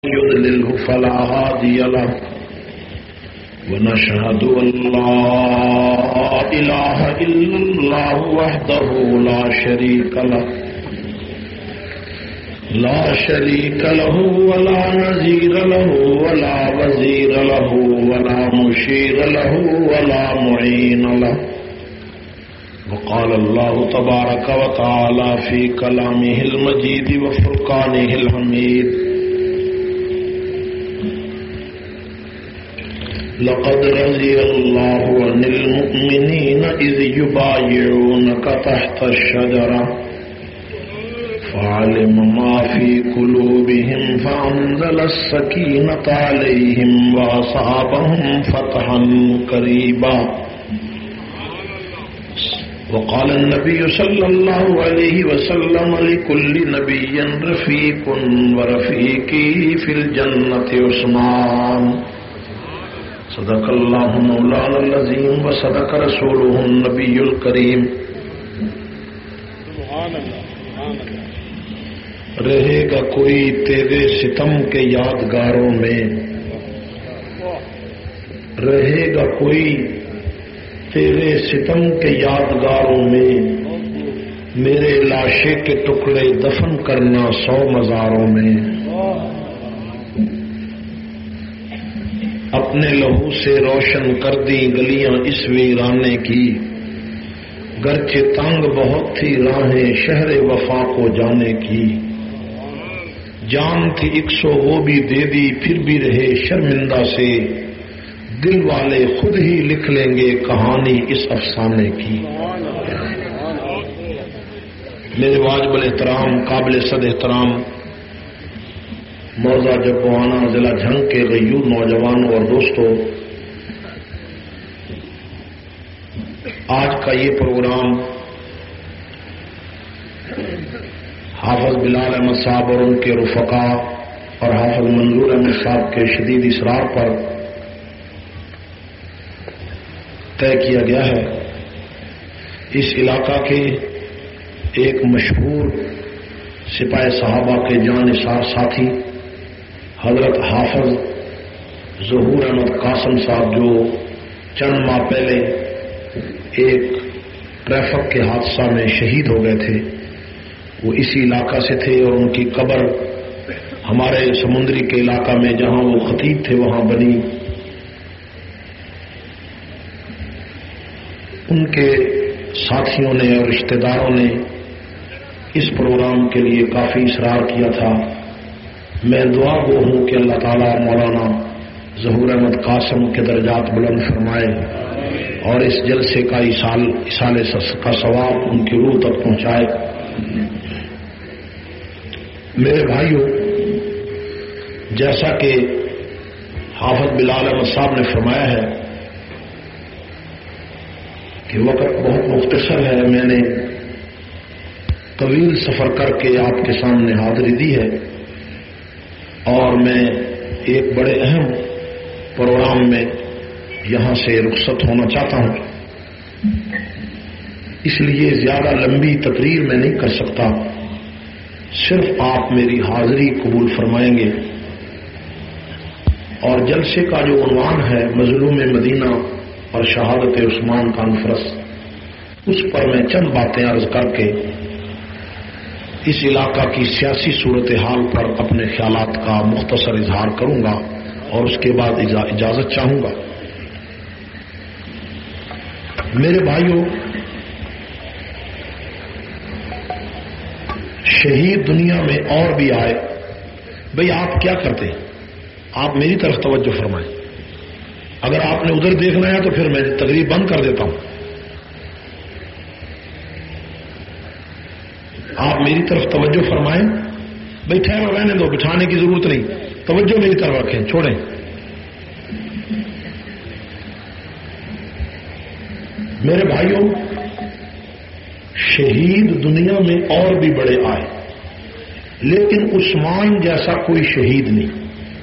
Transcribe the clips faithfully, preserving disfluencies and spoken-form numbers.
يضلله فلا هادي له ونشهد أن لا إله إلا الله وحده لا شريك له لا شريك له ولا نظير له ولا وزير له ولا مشير له ولا معين له. وقال الله تبارك وتعالى في كلامه المجيد وفرقانه الحميد: لقد رضي الله عن المؤمنين إذ يبايعونك تحت الشجرة فعلم ما في قلوبهم فأنزل السكينة عليهم وأصابهم فتحا قريبا. وقال النبي صلى الله عليه وسلم: لكل نبي رفيق ورفيقي في الجنة عثمان. صدق الله مولانا العظيم وصدق رسوله النبي الكريم. رہے گا کوئی تیرے ستم کے یادگاروں میں، رہے گا کوئی تیرے ستم کے یادگاروں میں، میرے لاشے کے ٹکڑے دفن کرنا سو مزاروں میں. اپنے لہو سے روشن کر دی گلیاں اس ویرانے کی، گرچہ تنگ بہت تھی راہیں شہر وفا کو جانے کی. جان تھی ایک سو وہ بھی دے دی پھر بھی رہے شرمندہ سے، دل والے خود ہی لکھ لیں گے کہانی اس افسانے کی. میرے واجب الاحترام قابل صد احترام موضع جبوانا ضلع جھنگ کے غیور نوجوانوں اور دوستوں، آج کا یہ پروگرام حافظ بلال احمد صاحب اور ان کے رفقا اور حافظ منظور احمد صاحب کے شدید اصرار پر طے کیا گیا ہے. اس علاقہ کے ایک مشہور سپاہ صحابہ کے جانثار ساتھی حضرت حافظ ظہور احمد قاسم صاحب، جو چند ماہ پہلے ایک ٹریفک کے حادثہ میں شہید ہو گئے تھے، وہ اسی علاقہ سے تھے اور ان کی قبر ہمارے سمندری کے علاقہ میں جہاں وہ خطیب تھے وہاں بنی. ان کے ساتھیوں نے اور رشتہ داروں نے اس پروگرام کے لیے کافی اصرار کیا تھا. میں دعا گو ہوں کہ اللہ تعالیٰ مولانا ظہور احمد قاسم کے درجات بلند فرمائے اور اس جلسے کا اصال اصال کا ثواب ان کی روح تک پہنچائے. میرے بھائیوں، جیسا کہ حافظ بلال احمد صاحب نے فرمایا ہے کہ وقت بہت مختصر ہے، میں نے طویل سفر کر کے آپ کے سامنے حاضری دی ہے اور میں ایک بڑے اہم پروگرام میں یہاں سے رخصت ہونا چاہتا ہوں، اس لیے زیادہ لمبی تقریر میں نہیں کر سکتا. صرف آپ میری حاضری قبول فرمائیں گے اور جلسے کا جو عنوان ہے مظلوم مدینہ اور شہادت عثمان کانفرنس، اس پر میں چند باتیں عرض کر کے اس علاقہ کی سیاسی صورتحال پر اپنے خیالات کا مختصر اظہار کروں گا اور اس کے بعد اجازت چاہوں گا. میرے بھائیوں، شہید دنیا میں اور بھی آئے. بھئی آپ کیا کرتے ہیں؟ آپ میری طرف توجہ فرمائیں. اگر آپ نے ادھر دیکھنا ہے تو پھر میں تقریر بند کر دیتا ہوں. آپ میری طرف توجہ فرمائیں. بھئی ٹھہرو، رہنے دو، بٹھانے کی ضرورت نہیں، توجہ میری طرف رکھیں، چھوڑیں. میرے بھائیوں، شہید دنیا میں اور بھی بڑے آئے، لیکن عثمان جیسا کوئی شہید نہیں.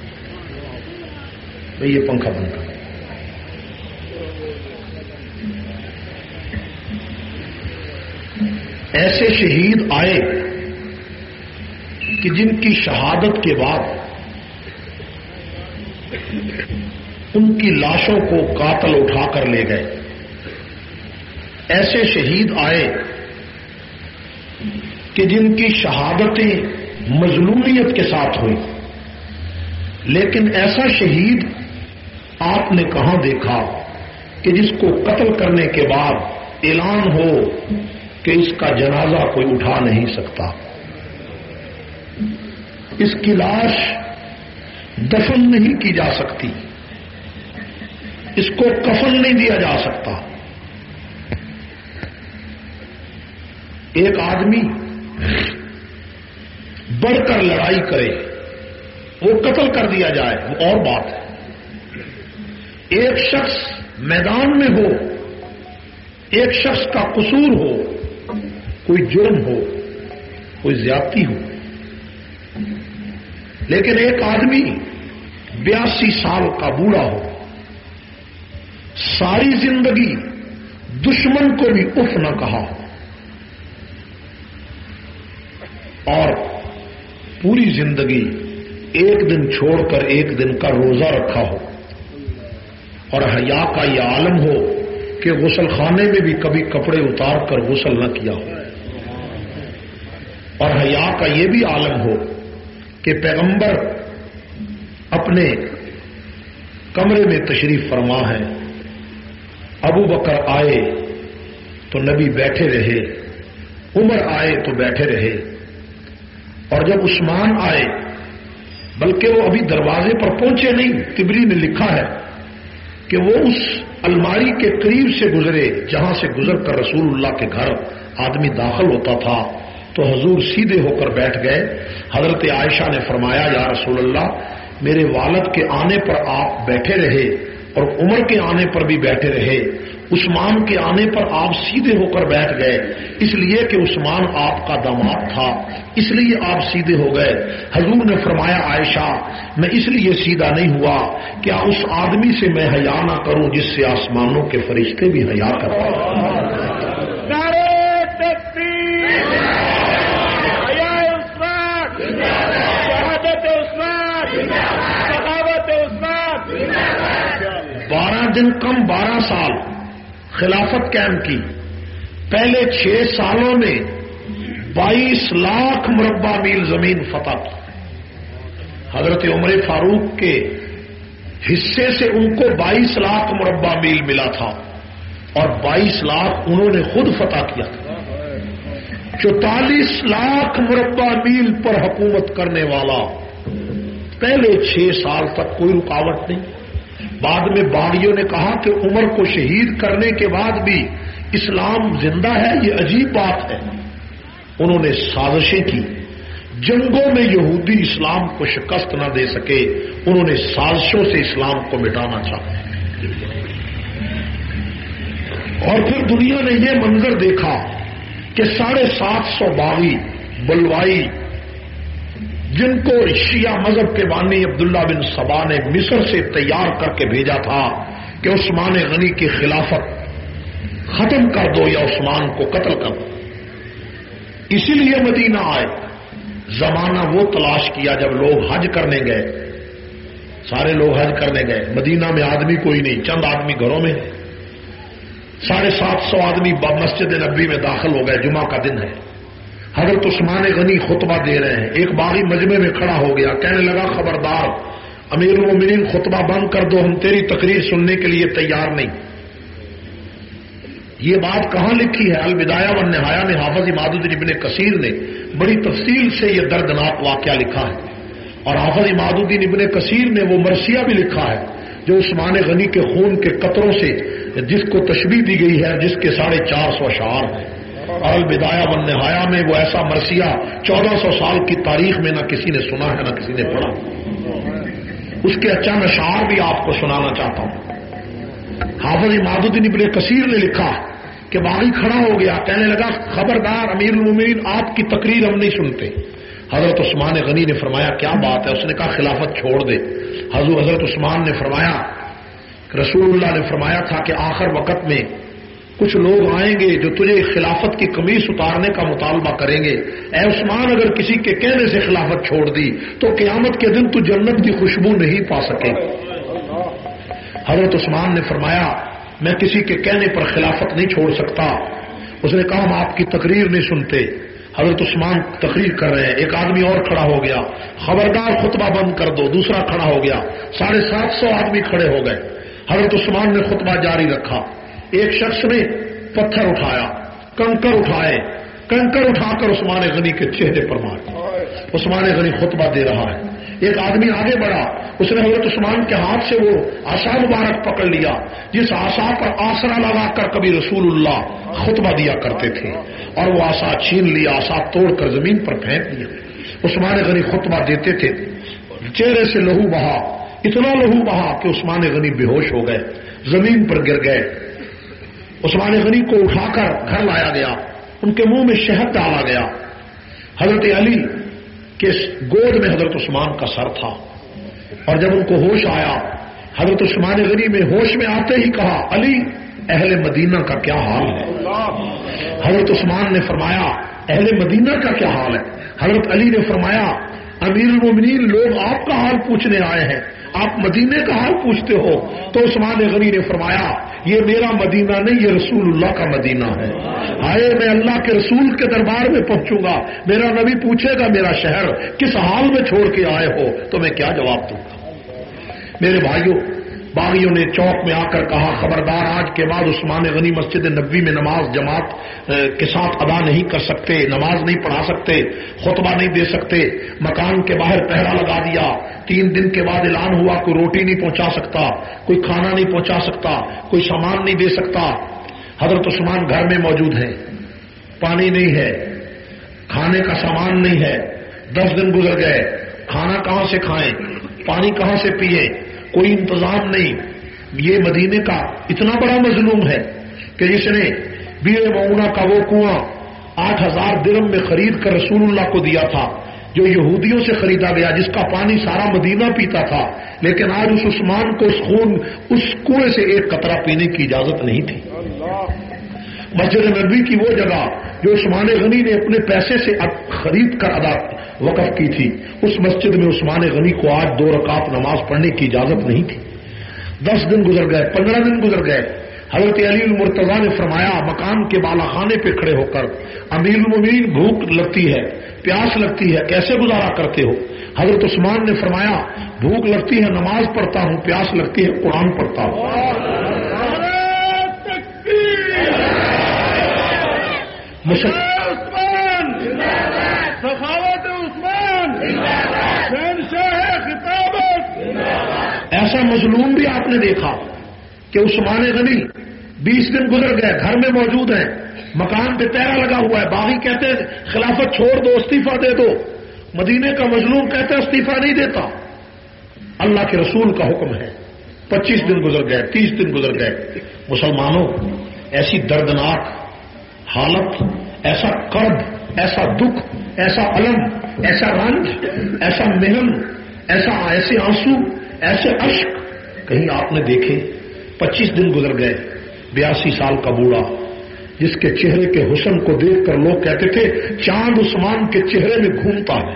بھئی یہ پنکھا بند کر. ایسے شہید آئے کہ جن کی شہادت کے بعد ان کی لاشوں کو قاتل اٹھا کر لے گئے. ایسے شہید آئے کہ جن کی شہادتیں مظلومیت کے ساتھ ہوئی، لیکن ایسا شہید آپ نے کہاں دیکھا کہ جس کو قتل کرنے کے بعد اعلان ہو کہ اس کا جنازہ کوئی اٹھا نہیں سکتا، اس کی لاش دفن نہیں کی جا سکتی، اس کو کفن نہیں دیا جا سکتا. ایک آدمی بڑھ کر لڑائی کرے، وہ قتل کر دیا جائے، وہ اور بات ہے. ایک شخص میدان میں ہو، ایک شخص کا قصور ہو، کوئی جرم ہو، کوئی زیادتی ہو، لیکن ایک آدمی بیاسی سال کا بوڑھا ہو، ساری زندگی دشمن کو بھی اف نہ کہا ہو اور پوری زندگی ایک دن چھوڑ کر ایک دن کا روزہ رکھا ہو، اور حیا کا یہ عالم ہو کہ غسل خانے میں بھی کبھی کپڑے اتار کر غسل نہ کیا ہو، اور حیا کا یہ بھی عالم ہو کہ پیغمبر اپنے کمرے میں تشریف فرما ہے، ابو بکر آئے تو نبی بیٹھے رہے، عمر آئے تو بیٹھے رہے، اور جب عثمان آئے بلکہ وہ ابھی دروازے پر پہنچے نہیں، طبری نے لکھا ہے کہ وہ اس الماری کے قریب سے گزرے جہاں سے گزر کر رسول اللہ کے گھر آدمی داخل ہوتا تھا، تو حضور سیدھے ہو کر بیٹھ گئے. حضرت عائشہ نے فرمایا یا رسول اللہ، میرے والد کے آنے پر آپ بیٹھے رہے اور عمر کے آنے پر بھی بیٹھے رہے، عثمان کے آنے پر آپ سیدھے ہو کر بیٹھ گئے، اس لیے کہ عثمان آپ کا داماد تھا، اس لیے آپ سیدھے ہو گئے. حضور نے فرمایا عائشہ میں اس لیے سیدھا نہیں ہوا کیا اس آدمی سے میں حیا نہ کروں جس سے آسمانوں کے فرشتے بھی حیا کرتے ہیں. بارہ دن کم بارہ سال خلافت قائم کی، پہلے چھ سالوں میں بائیس لاکھ مربع میل زمین فتح کی. حضرت عمر فاروق کے حصے سے ان کو بائیس لاکھ مربع میل ملا تھا اور بائیس لاکھ انہوں نے خود فتح کیا تھا. چوتالیس لاکھ مربع میل پر حکومت کرنے والا، پہلے چھ سال تک کوئی رکاوٹ نہیں. بعد میں باغیوں نے کہا کہ عمر کو شہید کرنے کے بعد بھی اسلام زندہ ہے، یہ عجیب بات ہے. انہوں نے سازشیں کی، جنگوں میں یہودی اسلام کو شکست نہ دے سکے، انہوں نے سازشوں سے اسلام کو مٹانا چاہا. اور پھر دنیا نے یہ منظر دیکھا کہ ساڑھے سات سو باغی بلوائی جن کو شیعہ مذہب کے بانی عبداللہ بن سبا نے مصر سے تیار کر کے بھیجا تھا کہ عثمان غنی کی خلافت ختم کر دو یا عثمان کو قتل کر دو، اسی لیے مدینہ آئے. زمانہ وہ تلاش کیا جب لوگ حج کرنے گئے، سارے لوگ حج کرنے گئے، مدینہ میں آدمی کوئی نہیں، چند آدمی گھروں میں. ساڑھے سات سو آدمی مسجد نبی میں داخل ہو گئے، جمعہ کا دن ہے. حضرت عثمان غنی خطبہ دے رہے ہیں، ایک باغی مجمع میں کھڑا ہو گیا، کہنے لگا خبردار امیر المومنین خطبہ بند کر دو، ہم تیری تقریر سننے کے لیے تیار نہیں. یہ بات کہاں لکھی ہے؟ البدایہ والنہایہ میں حافظ اماد الدین ابن کثیر نے بڑی تفصیل سے یہ دردناک واقعہ لکھا ہے، اور حافظ اماد الدین ابن کثیر نے وہ مرثیہ بھی لکھا ہے جو عثمان غنی کے خون کے قطروں سے جس کو تشبیہ دی گئی ہے، جس کے ساڑھے چار سو اشعار ہیں. اور البدایہ والنہایہ میں وہ ایسا مرثیہ چودہ سو سال کی تاریخ میں نہ کسی نے سنا ہے نہ کسی نے پڑھا. اس کے چند اشعار بھی آپ کو سنانا چاہتا ہوں. حافظ اماد الدین ابن کثیر نے لکھا کہ باغی کھڑا ہو گیا، کہنے لگا خبردار امیر المومنین آپ کی تقریر ہم نہیں سنتے. حضرت عثمان غنی نے فرمایا کیا بات ہے؟ اس نے کہا خلافت چھوڑ دے. حضور حضرت عثمان نے فرمایا رسول اللہ نے فرمایا تھا کہ آخر وقت میں کچھ لوگ آئیں گے جو تجھے خلافت کی قمیص اتارنے کا مطالبہ کریں گے. اے عثمان اگر کسی کے کہنے سے خلافت چھوڑ دی تو قیامت کے دن تو جنت کی خوشبو نہیں پا سکے. حضرت عثمان نے فرمایا میں کسی کے کہنے پر خلافت نہیں چھوڑ سکتا. اس نے کہا ہم آپ کی تقریر نہیں سنتے. حضرت عثمان تقریر کر رہے ہیں, ایک آدمی اور کھڑا ہو گیا, خبردار خطبہ بند کر دو. دوسرا کھڑا ہو گیا, ساڑھے سات سو آدمی کھڑے ہو گئے. حضرت عثمان نے خطبہ جاری رکھا. ایک شخص نے پتھر اٹھایا, کنکر اٹھائے, کنکر اٹھا کر عثمان غنی کے چہرے پر مارا. عثمان غنی خطبہ دے رہا ہے. ایک آدمی آگے بڑھا, اس نے حضرت عثمان کے ہاتھ سے وہ عصا مبارک پکڑ لیا جس عصا پر آسرا لگا کر کبھی رسول اللہ خطبہ دیا کرتے تھے, اور وہ عصا چھین لیا, عصا توڑ کر زمین پر پھینک دیا. عثمان غنی خطبہ دیتے تھے, چہرے سے لہو بہا, اتنا لہو بہا کہ عثمان غنی بے ہوش ہو گئے, زمین پر گر گئے. عثمان غنی کو اٹھا کر گھر لایا گیا, ان کے منہ میں شہد ڈالا گیا. حضرت علی کے گود میں حضرت عثمان کا سر تھا, اور جب ان کو ہوش آیا حضرت عثمان غنی میں ہوش میں آتے ہی کہا علی اہل مدینہ کا کیا حال ہے. حضرت عثمان نے فرمایا اہل مدینہ کا کیا حال ہے. حضرت علی نے فرمایا امیر المومنین لوگ آپ کا حال پوچھنے آئے ہیں, آپ مدینے کا حال پوچھتے ہو. تو عثمان غنی نے فرمایا یہ میرا مدینہ نہیں, یہ رسول اللہ کا مدینہ ہے. آئے میں اللہ کے رسول کے دربار میں پہنچوں گا, میرا نبی پوچھے گا میرا شہر کس حال میں چھوڑ کے آئے ہو, تو میں کیا جواب دوں گا. میرے بھائیوں, باغیوں نے چوک میں آ کر کہا خبردار آج کے بعد عثمان غنی مسجد نبوی میں نماز جماعت کے ساتھ ادا نہیں کر سکتے, نماز نہیں پڑھا سکتے, خطبہ نہیں دے سکتے. مکان کے باہر پہرا لگا دیا. تین دن کے بعد اعلان ہوا کوئی روٹی نہیں پہنچا سکتا, کوئی کھانا نہیں پہنچا سکتا, کوئی سامان نہیں دے سکتا. حضرت عثمان گھر میں موجود ہیں, پانی نہیں ہے, کھانے کا سامان نہیں ہے. دس دن گزر گئے, کھانا کہاں سے کھائیں, پانی کہاں سے پیئیں, کوئی انتظام نہیں. یہ مدینے کا اتنا بڑا مظلوم ہے کہ جس نے بیر معونہ کا وہ کنواں آٹھ ہزار درم میں خرید کر رسول اللہ کو دیا تھا, جو یہودیوں سے خریدا گیا, جس کا پانی سارا مدینہ پیتا تھا, لیکن آج اس عثمان کو اس خون اس کنویں سے ایک قطرہ پینے کی اجازت نہیں تھی. مسجد نبوی کی وہ جگہ جو عثمان غنی نے اپنے پیسے سے خرید کر ادا وقف کی تھی, اس مسجد میں عثمان غنی کو آج دو رکعت نماز پڑھنے کی اجازت نہیں تھی. دس دن گزر گئے, پندرہ دن گزر گئے. حضرت علی المرتضیٰ نے فرمایا مکان کے بالا خانے پہ کھڑے ہو کر امیر المومنین بھوک لگتی ہے, پیاس لگتی ہے, کیسے گزارا کرتے ہو. حضرت عثمان نے فرمایا بھوک لگتی ہے نماز پڑھتا ہوں, پیاس لگتی ہے قرآن پڑھتا ہوں. ایسا مظلوم بھی آپ نے دیکھا کہ عثمان غنی بیس دن گزر گئے, گھر میں موجود ہیں, مکان پہ پہرا لگا ہوا ہے. باغی کہتے ہیں خلافت چھوڑ دو, استعفیٰ دے دو. مدینے کا مظلوم کہتے ہیں استعفیٰ نہیں دیتا. اللہ کے رسول کا حکم ہے. پچیس دن گزر گئے, تیس دن گزر گئے. مسلمانوں ایسی دردناک حالت, ایسا کرب, ایسا دکھ, ایسا الم, ایسا رنج, ایسا محنت, ایسا ایسے آنسو, ایسے اشک کہیں آپ نے دیکھے. پچیس دن گزر گئے. بیاسی سال کا بوڑھا جس کے چہرے کے حسن کو دیکھ کر لوگ کہتے تھے چاند عثمان کے چہرے میں گھومتا ہے.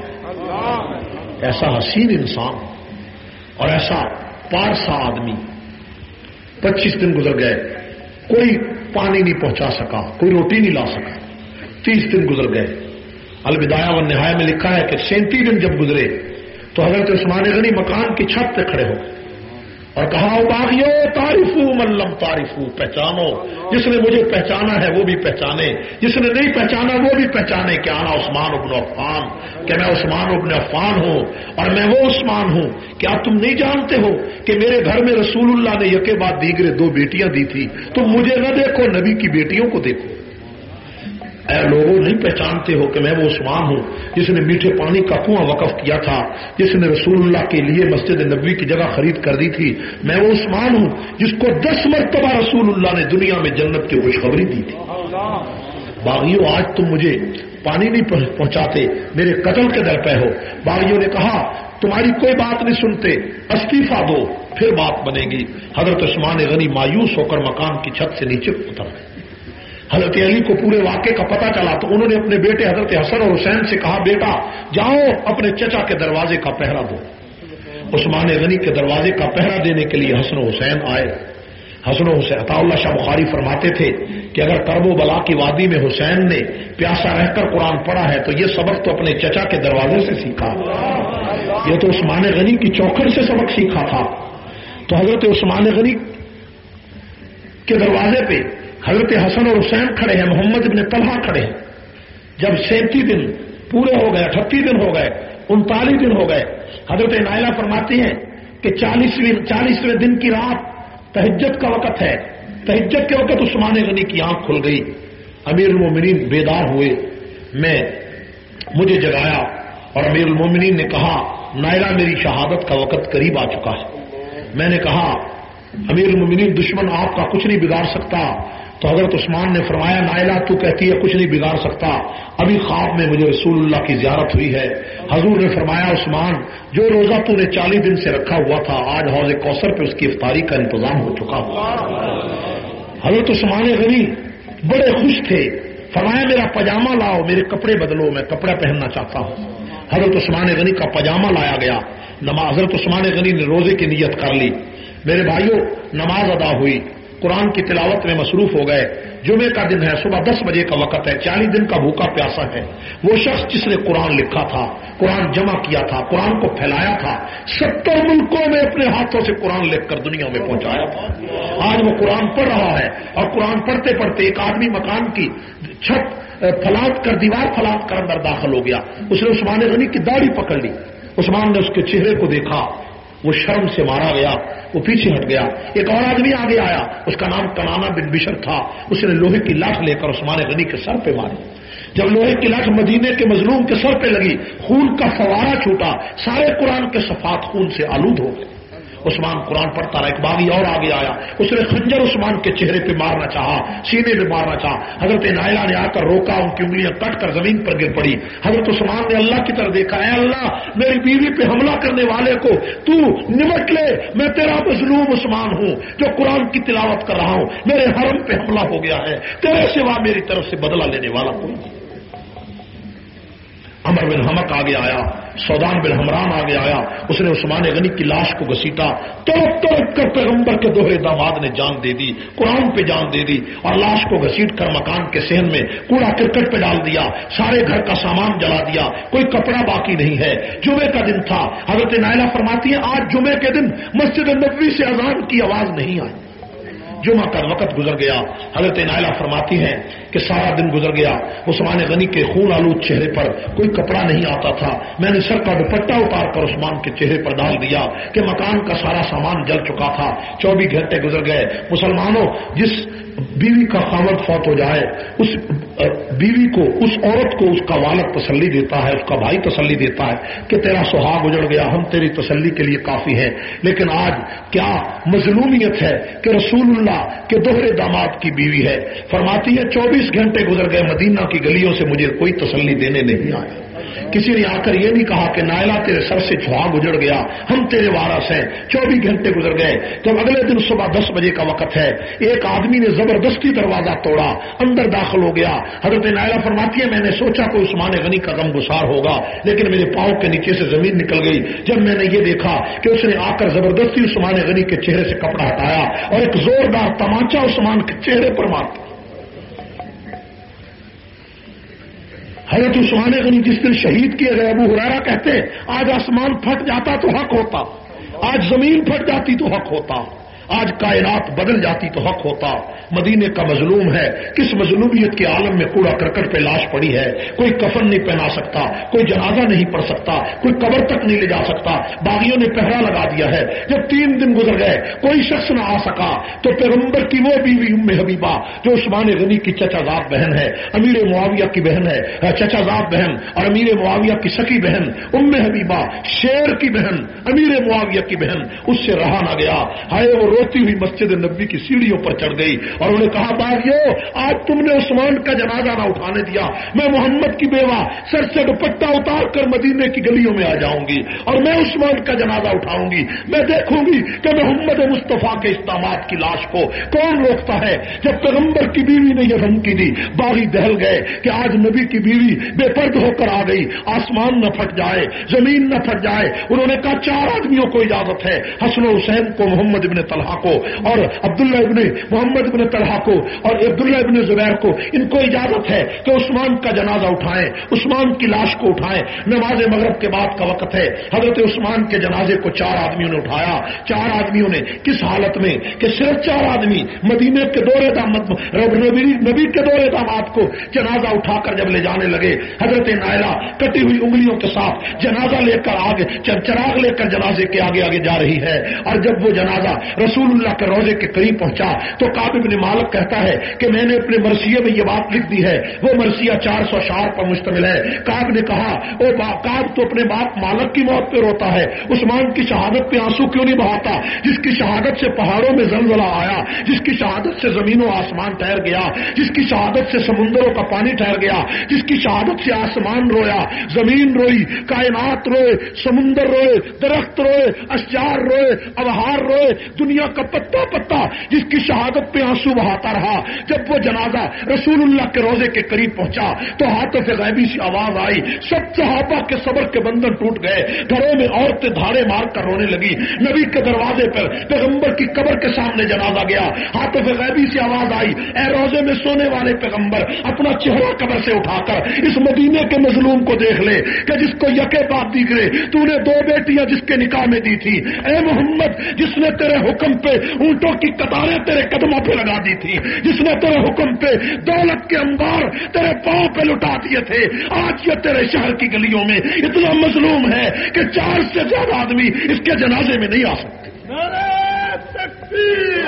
ایسا حسین انسان اور ایسا پارسا آدمی. پچیس دن گزر گئے, کوئی پانی نہیں پہنچا سکا, کوئی روٹی نہیں لا سکا. تیس دن گزر گئے. البدایہ و نہایہ میں لکھا ہے کہ سینتیس دن جب گزرے تو حضرت عثمان غنی مکان کی چھت پہ کھڑے ہو گئے اور کہا او باغیو تعریفو من لم تعریفو, پہچانو جس نے مجھے پہچانا ہے وہ بھی پہچانے, جس نے نہیں پہچانا وہ بھی پہچانے کہ آنا عثمان ابن عفان, کہ میں عثمان ابن عفان ہوں اور میں وہ عثمان ہوں. کیا تم نہیں جانتے ہو کہ میرے گھر میں رسول اللہ نے یکے بعد دیگرے دو بیٹیاں دی تھی, تم مجھے نہ دیکھو نبی کی بیٹیوں کو دیکھو. اے لوگوں نہیں پہچانتے ہو کہ میں وہ عثمان ہوں جس نے میٹھے پانی کا کنواں وقف کیا تھا, جس نے رسول اللہ کے لیے مسجد نبوی کی جگہ خرید کر دی تھی. میں وہ عثمان ہوں جس کو دس مرتبہ رسول اللہ نے دنیا میں جنت کی خوشخبری دی تھی. باغیوں آج تم مجھے پانی نہیں پہنچاتے, میرے قتل کے در پہ ہو. باغیوں نے کہا تمہاری کوئی بات نہیں سنتے, استعفیٰ دو پھر بات بنے گی. حضرت عثمان غنی مایوس ہو کر مکان کی چھت سے نیچے اتر گئے. حضرت علی کو پورے واقعے کا پتہ چلا تو انہوں نے اپنے بیٹے حضرت حسن اور حسین سے کہا بیٹا جاؤ اپنے چچا کے دروازے کا پہرا دو. عثمان غنی کے دروازے کا پہرا دینے کے لیے حسن و حسین آئے. حسن و حسین عطا اللہ شاہ بخاری فرماتے تھے کہ اگر کرب و بلا کی وادی میں حسین نے پیاسا رہ کر قرآن پڑھا ہے تو یہ سبق تو اپنے چچا کے دروازے سے سیکھا. یہ تو عثمان غنی کی چوکھٹ سے سبق سیکھا تھا. تو حضرت عثمان غنی کے دروازے پہ حضرت حسن اور حسین کھڑے ہیں, محمد ابن طلحہ کھڑے ہیں. جب سینتیس دن پورے ہو گئے, اٹھتیس دن ہو گئے, انتالیس دن ہو گئے, حضرت نائلہ فرماتی ہیں کہ چالیسویں چالیسویں دن کی رات تہجد کا وقت ہے. تہجد کے وقت عثمان غنی کی آنکھ کھل گئی. امیر المومنین بیدار ہوئے, میں مجھے جگایا اور امیر المومنین نے کہا نائلہ میری شہادت کا وقت قریب آ چکا ہے. میں نے کہا امیر المومنین دشمن آپ کا کچھ نہیں بگاڑ سکتا. تو حضرت عثمان نے فرمایا نائلہ تو کہتی ہے کچھ نہیں بگاڑ سکتا, ابھی خواب میں مجھے رسول اللہ کی زیارت ہوئی ہے. حضور نے فرمایا عثمان جو روزہ تو نے چالیس دن سے رکھا ہوا تھا آج حوض کوثر پہ اس کی افطاری کا انتظام ہو چکا. حضرت عثمان غنی بڑے خوش تھے. فرمایا میرا پاجامہ لاؤ, میرے کپڑے بدلو, میں کپڑا پہننا چاہتا ہوں. حضرت عثمان غنی کا پاجامہ لایا گیا. نماز حضرت عثمان غنی نے روزے کی نیت کر لی. میرے بھائیوں نماز ادا ہوئی, قرآن کی تلاوت میں مصروف ہو گئے. جمعے کا دن ہے, صبح دس بجے کا وقت ہے, چالیس دن کا بھوکا پیاسا ہے. وہ شخص جس نے قرآن لکھا تھا, قرآن جمع کیا تھا, قرآن کو پھیلایا تھا, ستر ملکوں میں اپنے ہاتھوں سے قرآن لکھ کر دنیا میں پہنچایا تھا. آج وہ قرآن پڑھ رہا ہے اور قرآن پڑھتے پڑھتے ایک آدمی مکان کی چھت پھلانٹ کر دیوار پھلانٹ کر اندر داخل ہو گیا. اس نے عثمان غنی کی داڑھی پکڑ لی. عثمان نے اس کے چہرے کو دیکھا, وہ شرم سے مارا گیا, وہ پیچھے ہٹ گیا. ایک اور آدمی آگے آیا, اس کا نام کنانہ بن بشر تھا. اس نے لوہے کی لاٹھ لے کر عثمان غنی کے سر پہ ماری. جب لوہے کی لاٹھ مدینے کے مظلوم کے سر پہ لگی, خون کا فوارہ چھوٹا, سارے قرآن کے صفحات خون سے آلود ہو گئے. عثمان قرآن پڑھتا رہا. ایک باغی اور آگے آیا, اس نے خنجر عثمان کے چہرے پہ مارنا چاہا, سینے پہ مارنا چاہا. حضرت نائلہ نے آ کر روکا, ان کی انگلیاں کٹ کر زمین پر گر پڑی. حضرت عثمان نے اللہ کی طرف دیکھا, اے اللہ میری بیوی پہ حملہ کرنے والے کو تو نمٹ لے, میں تیرا مظلوم عثمان ہوں جو قرآن کی تلاوت کر رہا ہوں, میرے حرم پہ حملہ ہو گیا ہے, تیرے سوا میری طرف سے بدلہ لینے والا کوئی نہیں. عمر بن حمق آگے آیا, سودان بن حمران آگے آیا. اس نے عثمان غنی کی لاش کو گھسیٹا. تڑپ تڑپ کر پیغمبر کے دوہرے داماد نے جان دے دی, قرآن پہ جان دے دی, اور لاش کو گھسیٹ کر مکان کے صحن میں کوڑا کرکٹ پہ ڈال دیا. سارے گھر کا سامان جلا دیا, کوئی کپڑا باقی نہیں ہے. جمعے کا دن تھا. حضرت نائلہ فرماتی ہے آج جمعے کے دن مسجد نبوی سے اذان کی آواز نہیں آئی. جمعہ کا وقت گزر گیا. حضرت نائلہ فرماتی ہیں کہ سارا دن گزر گیا. عثمان غنی کے خون آلود چہرے پر کوئی کپڑا نہیں آتا تھا. میں نے سر کا دوپٹہ اتار کر عثمان کے چہرے پر ڈال دیا کہ مکان کا سارا سامان جل چکا تھا. چوبیس گھنٹے گزر گئے. مسلمانوں, جس بیوی کا خاوند فوت ہو جائے اس بیوی کو, اس عورت کو اس کا والد تسلی دیتا ہے, اس کا بھائی تسلی دیتا ہے کہ تیرا سہاگ اجڑ گیا, ہم تیری تسلی کے لیے کافی ہیں. لیکن آج کیا مظلومیت ہے کہ رسول اللہ کے دوہرے داماد کی بیوی ہے. فرماتی ہے چوبیس گھنٹے گزر گئے, مدینہ کی گلیوں سے مجھے کوئی تسلی دینے نہیں آیا. کسی نے آ کر یہ نہیں کہا کہ نائلہ تیرے سر سے سہاگ اجڑ گیا, ہم تیرے وارث ہیں. چوبیس گھنٹے گزر گئے. جب اگلے دن صبح دس بجے کا وقت ہے, ایک آدمی نے زبردستی دروازہ توڑا, اندر داخل ہو گیا. حضرت نائلہ فرماتی ہے میں نے سوچا کوئی عثمان غنی کا غم گسار ہوگا, لیکن میرے پاؤں کے نیچے سے زمین نکل گئی جب میں نے یہ دیکھا کہ اس نے آ کر زبردستی عثمان غنی کے چہرے سے کپڑا ہٹایا اور ایک زوردار تمانچہ عثمان کے چہرے پر مارا. حضرت عثمان غنی جس دن شہید کیے گئے, ابو ہریرہ کہتے ہیں آج آسمان پھٹ جاتا تو حق ہوتا, آج زمین پھٹ جاتی تو حق ہوتا, آج کائنات بدل جاتی تو حق ہوتا. مدینے کا مظلوم ہے, کس مظلومیت کے عالم میں کوڑا کرکٹ پہ لاش پڑی ہے. کوئی کفن نہیں پہنا سکتا, کوئی جنازہ نہیں پڑھ سکتا, کوئی قبر تک نہیں لے جا سکتا. باغیوں نے پہرا لگا دیا ہے. جب تین دن گزر گئے کوئی شخص نہ آ سکا تو پیغمبر کی وہ بیوی ام حبیبہ جو عثمان غنی کی چچا زاد بہن ہے, امیر معاویہ کی بہن ہے, چچا زاد بہن اور امیر معاویہ کی سکی بہن ام حبیبہ, شیر کی بہن, امیر معاویہ کی بہن, اس سے رہا نہ گیا. ہائے وہ روتی ہوئی مسجد نبی کی سیڑھیوں پر چڑھ گئی اور انہوں نے کہا باغیو آج تم نے عثمان کا جنازہ نہ اٹھانے دیا، میں محمد کی بیوہ سر سے دوپٹہ اتار کر مدینے کی گلیوں میں آ جاؤں گی اور میں عثمان کا جنازہ اٹھاؤں گی، میں دیکھوں گی کہ محمد مصطفیٰ کے اسلامات کی لاش کو کون روکتا ہے۔ جب پیغمبر کی بیوی نے یہ دھمکی دی باغی دہل گئے کہ آج نبی کی بیوی بے پرد ہو کر آ گئی، آسمان نہ پھٹ جائے زمین نہ پھٹ جائے۔ انہوں نے کہا چار آدمیوں کو اجازت ہے، حسن و حسین کو، محمد ابن طلحہ کو اور عبداللہ ابن محمد ابن طلحہ کو اور عبداللہ ابن زبیر کو، ان کو اجازت ہے کہ عثمان کا جنازہ اٹھائیں، عثمان کی لاش کو اٹھائیں۔ نماز مغرب کے بعد کا وقت ہے، حضرت عثمان کے جنازے کو چار آدمیوں نے اٹھایا۔ چار آدمیوں نے کس حالت میں کہ صرف چار آدمی مدینے کے دورے دامت نبی, نبی کے دورے داماد کو جنازہ اٹھا کر جب لے جانے لگے، حضرت نائلہ کٹی ہوئی انگلیوں کے ساتھ جنازہ لے کر آگے چراغ لے کر جنازے کے آگے آگے جا رہی ہے، اور جب وہ جنازہ رسول اللہ کے روضے کے قریب پہنچا تو کعب بن مالک کہتا ہے کہ میں نے اپنے مرثیے میں یہ بات لکھ دی ہے، وہ مرثیہ چار سو اشعار پر مشتمل ہے۔ کعب نے کہا او کعب تو اپنے باپ مالک کی موت پہ روتا ہے، عثمان کی شہادت پہ آنسو کیوں نہیں بہاتا، جس کی شہادت سے پہاڑوں میں زلزلہ آیا، جس کی شہادت سے زمین و آسمان ٹھہر گیا، جس کی شہادت سے سمندروں کا پانی ٹھہر گیا، جس کی شہادت سے آسمان رویا، زمین روئی، کائنات روئے، سمندر روئے، درخت روئے، اشجار روئے، ابہار روئے، دنیا کا پتا پتا جس کی شہادت پہ آنسو بہاتا رہا۔ جب وہ جنازہ رسول اللہ کے روضے کے قریب پہنچا تو ہاتف غیبی سی آواز آئی، سب صحابہ کے صبر کے بندھن ٹوٹ گئے، گھروں میں عورتیں دھاڑے مار کر رونے لگی۔ نبی کے دروازے پر پیغمبر کی قبر کے سامنے جنازہ گیا، ہاتف غیبی سی آواز آئی، اے روضے میں سونے والے پیغمبر اپنا چہرہ قبر سے اٹھا کر اس مدینے کے مظلوم کو دیکھ لے کہ جس کو یکے بعد دیگرے تو نے دو بیٹیاں جس کے نکاح میں دی تھی، اے محمد جس نے تیرے حکم پہ اونٹوں کی قطاریں تیرے قدموں پہ لگا دی تھی، جس نے تیرے حکم پہ دولت کے انبار تیرے پاؤں پہ لٹا دیے تھے، آج یہ تیرے شہر کی گلیوں میں اتنا مظلوم ہے کہ چار سے زیادہ آدمی اس کے جنازے میں نہیں آ سکتے۔ نعرہ تکبیر،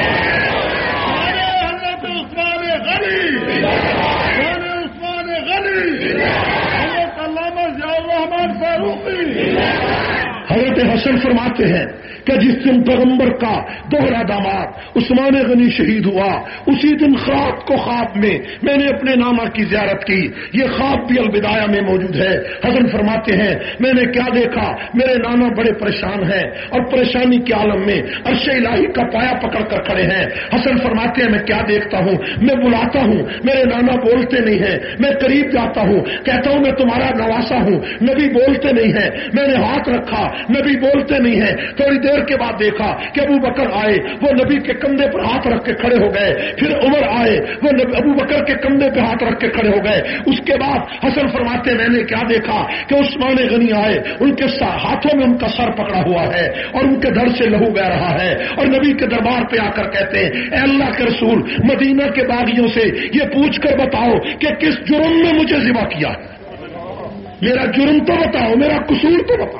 نعرہ حضرت عثمان غنی، نعرہ عثمان غنی، حضرت علامہ ضیاء الرحمان فاروقی۔ حضرت حسن فرماتے ہیں کہ جس دن پیغمبر کا دوہرا داماد عثمان غنی شہید ہوا، اسی دن خواب کو خواب میں میں نے اپنے نانا کی زیارت کی، یہ خواب بھی البدایہ میں موجود ہے۔ حسن فرماتے ہیں میں نے کیا دیکھا، میرے نانا بڑے پریشان ہیں اور پریشانی کے عالم میں عرش الہی کا پایا پکڑ کر کھڑے ہیں۔ حسن فرماتے ہیں میں کیا دیکھتا ہوں، میں بلاتا ہوں، میرے نانا بولتے نہیں ہیں، میں قریب جاتا ہوں، کہتا ہوں میں تمہارا نواسا ہوں، نبی بولتے نہیں ہیں، میں نے ہاتھ رکھا، نبی بولتے نہیں ہیں۔ تھوڑی دیر کے بعد دیکھا کہ ابو بکر آئے، وہ نبی کے کندھے پر ہاتھ رکھ کے کھڑے ہو گئے، پھر عمر آئے، وہ ابو بکر کے کندھے پہ ہاتھ رکھ کے کھڑے ہو گئے۔ اس کے بعد حسن فرماتے ہیں میں نے کیا دیکھا کہ عثمان غنی آئے، ان کے ہاتھوں میں ان کا سر پکڑا ہوا ہے اور ان کے دھڑ سے لہو بہ رہا ہے، اور نبی کے دربار پہ آ کر کہتے ہیں اے اللہ کے رسول، مدینہ کے باغیوں سے یہ پوچھ کر بتاؤ کہ کس جرم میں مجھے ذبح کیا ہے، میرا جرم تو بتاؤ، میرا قصور تو بتاؤ۔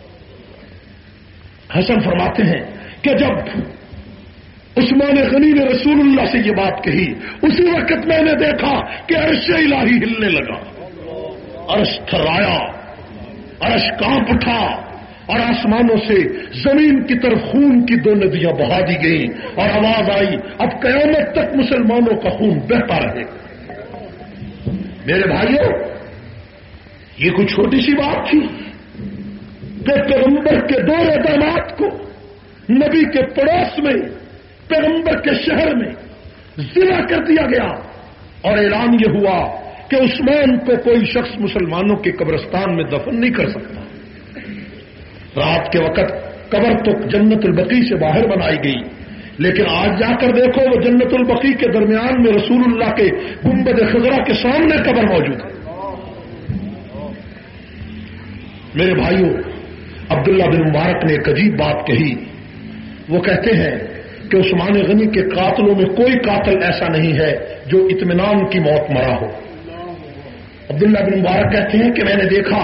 حسن فرماتے ہیں کہ جب عثمان غنی نے رسول اللہ سے یہ بات کہی، اسی وقت میں نے دیکھا کہ عرش الہی ہلنے لگا، عرش تھرایا، عرش کانپ اٹھا، اور آسمانوں سے زمین کی طرف خون کی دو ندیاں بہا دی گئیں، اور آواز آئی اب قیامت تک مسلمانوں کا خون بہتا رہے۔ میرے بھائیوں، یہ کوئی چھوٹی سی بات تھی کہ پیغمبر کے دور داماد کو نبی کے پڑوس میں، پیغمبر کے شہر میں ذبح کر دیا گیا، اور اعلان یہ ہوا کہ عثمان کو کوئی شخص مسلمانوں کے قبرستان میں دفن نہیں کر سکتا۔ رات کے وقت قبر تو جنت البقیع سے باہر بنائی گئی، لیکن آج جا کر دیکھو وہ جنت البقیع کے درمیان میں رسول اللہ کے گنبد خضرا کے سامنے قبر موجود ہے۔ میرے بھائیوں، عبداللہ بن مبارک نے ایک عجیب بات کہی، وہ کہتے ہیں کہ عثمان غنی کے قاتلوں میں کوئی قاتل ایسا نہیں ہے جو اطمینان کی موت مرا ہو۔ عبداللہ بن مبارک کہتے ہیں کہ میں نے دیکھا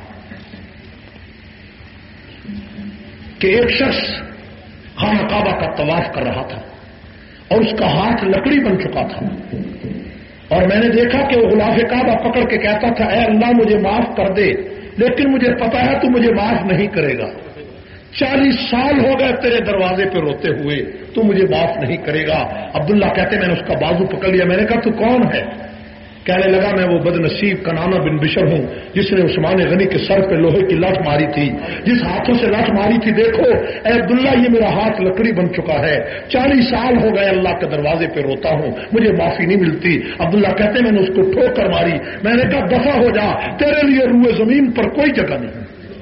کہ ایک شخص خانہ کعبہ کا طواف کر رہا تھا اور اس کا ہاتھ لکڑی بن چکا تھا، اور میں نے دیکھا کہ وہ غلاف کعبہ پکڑ کے کہتا تھا اے اللہ مجھے معاف کر دے، لیکن مجھے پتا ہے تو مجھے معاف نہیں کرے گا۔ چالیس سال ہو گئے تیرے دروازے پہ روتے ہوئے، تو مجھے معاف نہیں کرے گا۔ عبداللہ کہتے میں نے اس کا بازو پکڑ لیا، میں نے کہا تو کون ہے؟ کہنے لگا میں وہ بد نصیب کنانہ بن بشر ہوں جس نے عثمان غنی کے سر پہ لوہے کی لٹ ماری تھی، جس ہاتھوں سے لٹ ماری تھی دیکھو اے عبداللہ یہ میرا ہاتھ لکڑی بن چکا ہے، چالیس سال ہو گئے اللہ کے دروازے پہ روتا ہوں، مجھے معافی نہیں ملتی۔ عبداللہ کہتے میں نے اس کو ٹھوکر ماری، میں نے کہا دفع ہو جا، تیرے لیے روئے زمین پر کوئی جگہ نہیں۔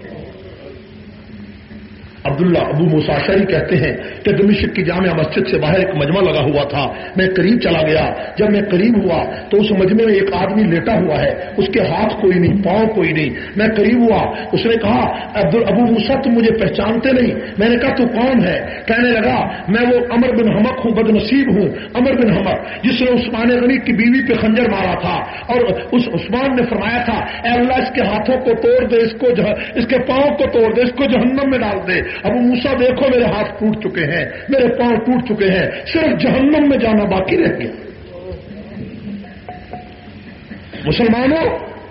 عبداللہ ابو موسیٰ اشعری کہتے ہیں کہ دمشق کی جامع مسجد سے باہر ایک مجمع لگا ہوا تھا، میں قریب چلا گیا، جب میں قریب ہوا تو اس مجمع میں ایک آدمی لیٹا ہوا ہے، اس کے ہاتھ کوئی نہیں، پاؤں کوئی نہیں، میں قریب ہوا، اس نے کہا ابو موسیٰ تم مجھے پہچانتے نہیں؟ میں نے کہا تو کون ہے؟ کہنے لگا میں وہ عمر بن حمق ہوں، بد نصیب ہوں، عمر بن حمق جس نے عثمان غنی کی بیوی پہ خنجر مارا تھا، اور اس عثمان نے فرمایا تھا اے اللہ اس کے ہاتھوں کو توڑ دے، اس کو اس کے پاؤں کو توڑ دے، اس کو جہنم میں ڈال دے۔ ابو موسیٰ دیکھو میرے ہاتھ ٹوٹ چکے ہیں، میرے پاؤں ٹوٹ چکے ہیں، صرف جہنم میں جانا باقی رہ گیا۔ مسلمانوں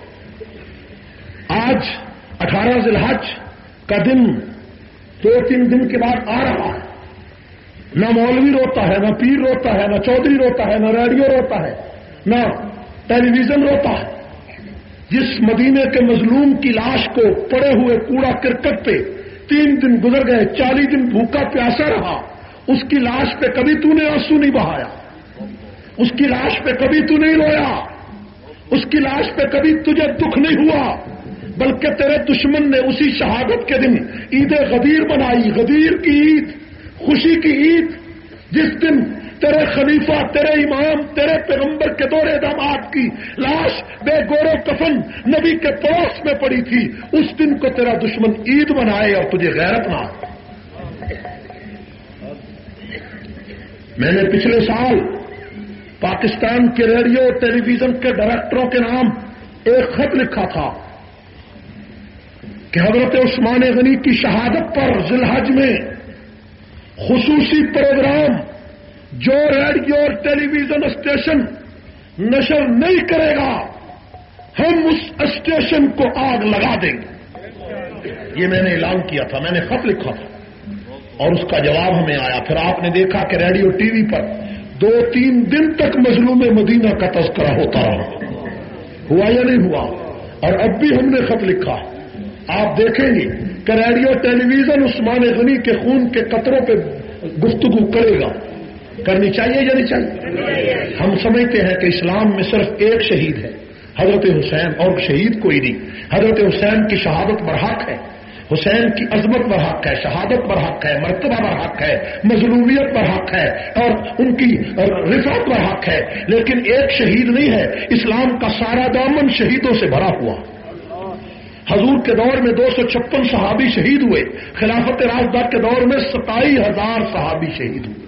آج اٹھارہ ذی الحج کا دن دو تین دن کے بعد آ رہا ہے، نہ مولوی روتا ہے، نہ پیر روتا ہے، نہ چودھری روتا ہے، نہ ریڈیو روتا ہے، نہ ٹیلی ویژن روتا ہے۔ جس مدینے کے مظلوم کی لاش کو پڑے ہوئے کوڑا کرکٹ پہ تین دن گزر گئے، چالیس دن بھوکا پیاسا رہا، اس کی لاش پہ کبھی تو نے آنسو نہیں بہایا، اس کی لاش پہ کبھی تو نہیں رویا، اس کی لاش پہ کبھی تجھے دکھ نہیں ہوا، بلکہ تیرے دشمن نے اسی شہادت کے دن عید غدیر بنائی، غدیر کی عید، خوشی کی عید، جس دن تیرے خلیفہ، تیرے امام، تیرے پیغمبر کے دور داماد کی لاش بے گور و کفن نبی کے پڑوس میں پڑی تھی، اس دن کو تیرا دشمن عید منائے اور تجھے غیرت نہ آئے۔ میں نے پچھلے سال پاکستان کے ریڈیو ٹیلی ویژن کے ڈائریکٹروں کے نام ایک خط لکھا تھا کہ حضرت عثمان غنی کی شہادت پر ذی الحج میں خصوصی پروگرام جو ریڈیو اور ٹیلی ویژن اسٹیشن نشر نہیں کرے گا ہم اس اسٹیشن کو آگ لگا دیں گے۔ یہ میں نے اعلان کیا تھا، میں نے خط لکھا تھا اور اس کا جواب ہمیں آیا۔ پھر آپ نے دیکھا کہ ریڈیو ٹی وی پر دو تین دن تک مظلوم مدینہ کا تذکرہ ہوتا رہا، ہوا یا نہیں ہوا؟ اور اب بھی ہم نے خط لکھا، آپ دیکھیں گے کہ ریڈیو ٹیلی ویژن عثمان غنی کے خون کے قطروں پہ گفتگو کرے گا۔ کرنی چاہیے یا نہیں چاہیے؟ ہم سمجھتے ہیں کہ اسلام میں صرف ایک شہید ہے، حضرت حسین، اور شہید کوئی نہیں۔ حضرت حسین کی شہادت برحق ہے، حسین کی عظمت برحق ہے، شہادت برحق ہے، مرتبہ برحق ہے، مظلومیت برحق ہے، اور ان کی رفعت برحق ہے، لیکن ایک شہید نہیں ہے۔ اسلام کا سارا دامن شہیدوں سے بھرا ہوا۔ حضور کے دور میں دو سو چھپن صحابی شہید ہوئے، خلافت راشدہ کے دور میں ستائی ہزار صحابی شہید ہوئے۔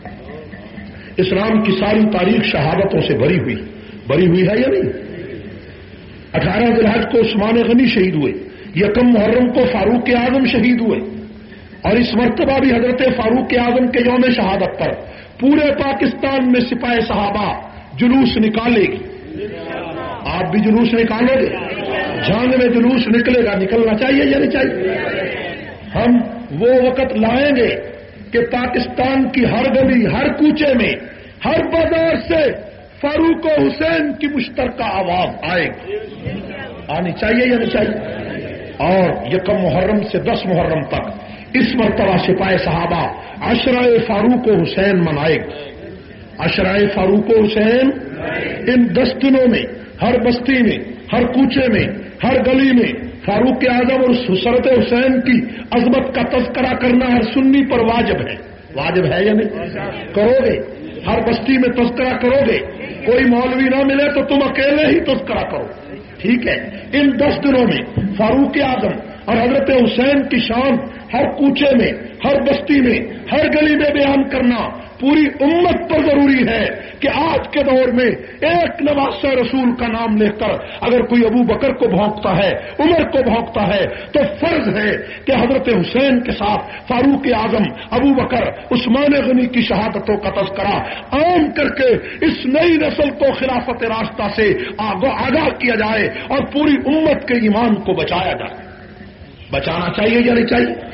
اسلام کی ساری تاریخ شہادتوں سے بھری ہوئی بھری ہوئی ہے یا نہیں؟ اٹھارہ ذی الحج کو عثمان غنی شہید ہوئے، یکم محرم کو فاروق اعظم شہید ہوئے، اور اس مرتبہ بھی حضرت فاروق اعظم کے یوم شہادت پر پورے پاکستان میں سپاہ صحابہ جلوس نکالے گی۔ آپ بھی جلوس نکالو گے؟ جان میں جلوس نکلے گا، نکلنا چاہیے یا نہیں چاہیے؟ ہم وہ وقت لائیں گے کہ پاکستان کی ہر گلی، ہر کوچے میں، ہر بازار سے فاروق و حسین کی مشترکہ آواز آئے گی، آنی چاہیے یا نہیں چاہیے؟ اور یکم محرم سے دس محرم تک اس مرتبہ سپاہ صحابہ عشرہ فاروق و حسین منائے گی۔ عشرہ فاروق و حسین ان دس دنوں میں ہر بستی میں، ہر کوچے میں، ہر گلی میں فاروق اعظم اور حضرت حسین کی عظمت کا تذکرہ کرنا ہر سنی پر واجب ہے۔ واجب ہے یا نہیں؟ کرو گے؟ ہر بستی میں تذکرہ کرو گے؟ کوئی مولوی نہ ملے تو تم اکیلے ہی تذکرہ کرو، ٹھیک ہے؟ ان دس دنوں میں فاروق اعظم اور حضرت حسین کی شان ہر کوچے میں، ہر بستی میں، ہر گلی میں بیان کرنا پوری امت پر ضروری ہے کہ آج کے دور میں ایک نواسہ رسول کا نام لے کر اگر کوئی ابو بکر کو بھونکتا ہے، عمر کو بھونکتا ہے، تو فرض ہے کہ حضرت حسین کے ساتھ فاروق اعظم، ابو بکر، عثمان غنی کی شہادتوں کا تذکرہ عام کر کے اس نئی نسل کو خلافت راستہ سے آگاہ کیا جائے اور پوری امت کے ایمان کو بچایا جائے۔ بچانا چاہیے یا نہیں چاہیے؟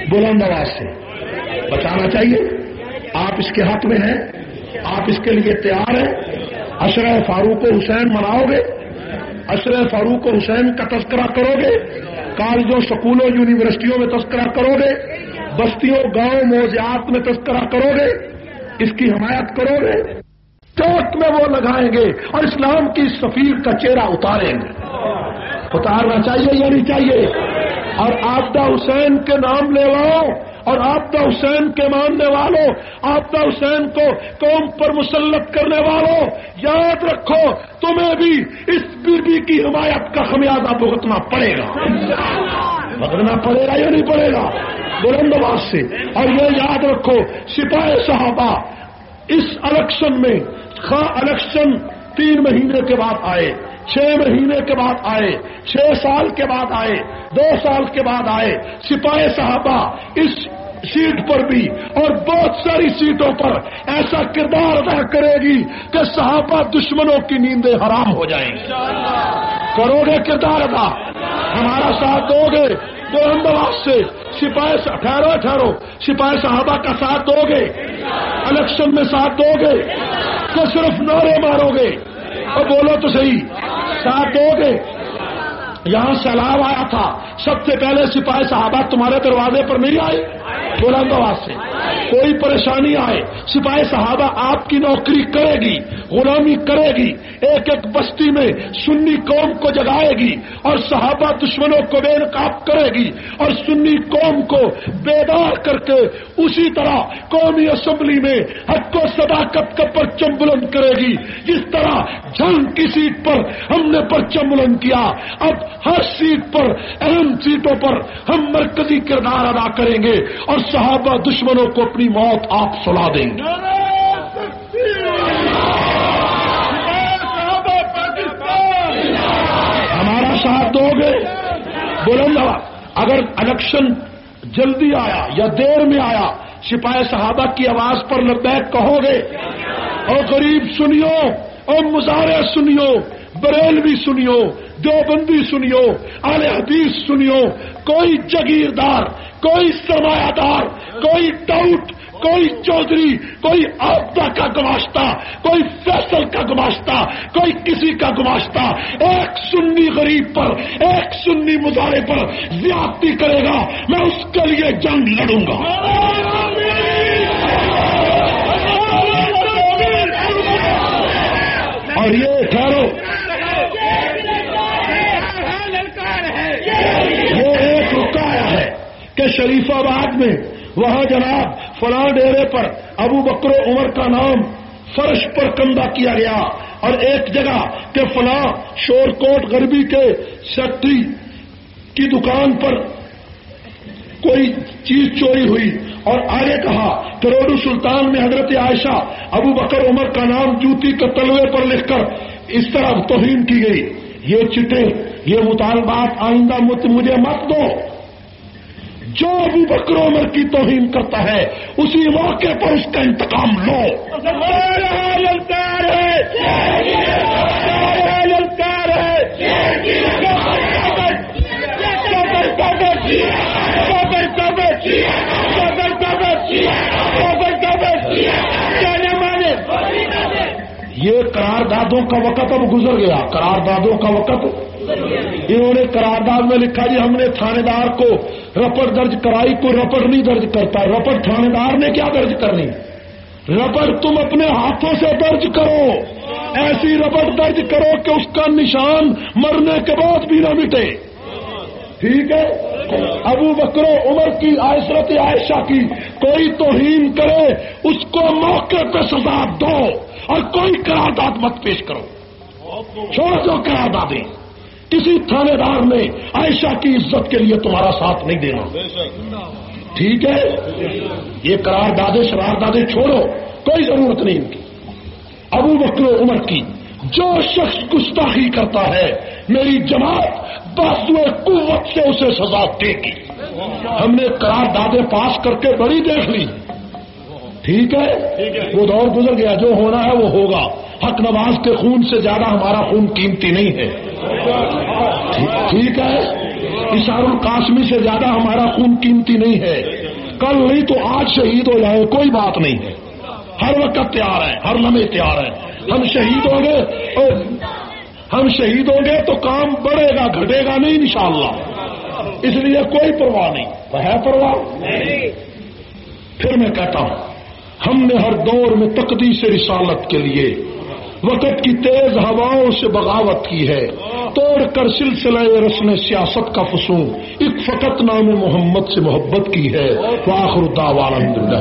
بلند آواز سے بچانا چاہیے. آپ اس کے حق میں ہیں, آپ اس کے لیے تیار ہیں. عشرہ فاروق و حسین مناؤ گے, عشرہ فاروق و حسین کا تذکرہ کرو گے, کالجوں سکولوں یونیورسٹیوں میں تذکرہ کرو گے, بستیوں گاؤں موضوعات میں تذکرہ کرو گے, اس کی حمایت کرو گے. چوک میں وہ لگائیں گے اور اسلام کی سفیر کا چہرہ اتاریں گے. اتارنا چاہیے یا نہیں چاہیے؟ اور آبدہ حسین کے نام لے لاؤ, اور آبدہ حسین کے ماننے والوں, آبدہ حسین کو قوم پر مسلط کرنے والوں, یاد رکھو تمہیں بھی اس بیوی کی حمایت کا خمیازہ بھگتنا پڑے گا. بھگتنا پڑے گا یا نہیں پڑے گا؟ بلند آواز سے. اور یہ یاد رکھو سپاہ صحابہ اس الیکشن میں, خواہ الیکشن تین مہینے کے بعد آئے, چھ مہینے کے بعد آئے, چھ سال کے بعد آئے, دو سال کے بعد آئے, سپاہ صحابہ اس سیٹ پر بھی اور بہت ساری سیٹوں پر ایسا کردار ادا کرے گی کہ صحابہ دشمنوں کی نیندیں حرام ہو جائیں گی. کرو گے کردار ادا؟ ہمارا ساتھ دو گے؟ بلند آواز سے سپاہی ٹھہرو ٹھہرو سپاہی صحابہ کا ساتھ دو گے؟ الیکشن میں ساتھ دو گے تو صرف نعرے مارو گے؟ اور بولو تو صحیح, ساتھ دو گے؟ یہاں سیلاب آیا تھا, سب سے پہلے سپاہی صحابہ تمہارے دروازے پر نہیں آئے؟ بلند آواز سے. کوئی پریشانی آئے سپاہی صحابہ آپ کی نوکری کرے گی, غلامی کرے گی, ایک ایک بستی میں سنی قوم کو جگائے گی اور صحابہ دشمنوں کو بے نقاب کرے گی اور سنی قوم کو بیدار کر کے اسی طرح قومی اسمبلی میں حق و صداقت کا پرچم بلند کرے گی جس طرح جنگ کی سیٹ پر ہم نے پرچم بلند کیا. اب ہر سیٹ پر, اہم سیٹوں پر ہم مرکزی کردار ادا کریں گے اور صحابہ دشمنوں کو اپنی موت آپ سلا دیں گے. ہمارا ساتھ دو گے؟ بلند اگر الیکشن جلدی آیا یا دیر میں آیا, سپاہی صحابہ کی آواز پر لبیک کہو گے؟ اور غریب سنیو, اور مظاہرے سنیو, بریلوی سنیو, دیوبندی سنیو, اہل حدیث سنیو, کوئی جگیردار, کوئی سرمایہ دار, کوئی ٹاؤٹ, کوئی چودھری, کوئی آبدہ کا گماشتہ, کوئی فیصل کا گماشتہ, کوئی کسی کا گماشتہ ایک سنی غریب پر, ایک سنی مظاہرے پر زیادتی کرے گا, میں اس کے لیے جنگ لڑوں گا. اور یہ ٹھہرو, یہ ایک رکا آیا ہے کہ شریف آباد میں وہاں جناب فلاں ڈیرے پر ابو بکر و عمر کا نام فرش پر کندہ کیا گیا, اور ایک جگہ کہ فلاں شور کوٹ غربی کے سیکٹری کی دکان پر کوئی چیز چوری ہوئی, اور آگے کہا کہ روڈو سلطان میں حضرت عائشہ ابو بکر عمر کا نام جوتی کے تلوے پر لکھ کر اس طرح توہین کی گئی. یہ چٹے, یہ مطالبات آئندہ مجھے مت دو. جو ابو بکر عمر کی توہین کرتا ہے اسی موقع پر اس کا انتقام لو. یہ قراردادوں کا وقت اب گزر گیا, قراردادوں کا وقت. انہوں نے قرارداد میں لکھا جی ہم نے تھانے دار کو رپٹ درج کرائی, کوئی رپٹ نہیں درج کرتا. رپٹ تھانے دار نے کیا درج کرنی, رپٹ تم اپنے ہاتھوں سے درج کرو, ایسی رپٹ درج کرو کہ اس کا نشان مرنے کے بعد بھی نہ مٹے. ٹھیک ہے, ابو بکر عمر کی حضرت عائشہ کی کوئی توہین کرے اس کو موقع پہ سزا دو, اور کوئی قرارداد مت پیش کرو. چھوڑ دو قراردادیں. کسی تھانے دار نے عائشہ کی عزت کے لیے تمہارا ساتھ نہیں دینا. ٹھیک ہے, یہ قراردادیں شراردادیں چھوڑو, کوئی ضرورت نہیں ان کی. ابو بکر عمر کی جو شخص گستاخی کرتا ہے میری جماعت بازو قوت سے اسے سزا دے گی. ہم نے قراردادیں پاس کر کے بڑی دیکھ لی. ٹھیک ہے, وہ دور گزر گیا, جو ہونا ہے وہ ہوگا. حق نواز کے خون سے زیادہ ہمارا خون قیمتی نہیں ہے. ٹھیک ہے, اشار القاسمی سے زیادہ ہمارا خون قیمتی نہیں ہے. کل نہیں تو آج شہید ہو جائے کوئی بات نہیں ہے، ہر وقت تیار ہے، ہر لمحے تیار ہے. ہم شہید ہوں گے اور ہم شہید ہوں گے تو کام بڑھے گا گھٹے گا نہیں انشاءاللہ. اس لیے کوئی پرواہ نہیں. ہے پرواہ؟ پھر میں کہتا ہوں ہم نے ہر دور میں تقدیس رسالت کے لیے وقت کی تیز ہواؤں سے بغاوت کی ہے، توڑ کر سلسلہ رسم سیاست کا فسون ایک فقط نام محمد سے محبت کی ہے. وآخر دعوانا الحمدللہ.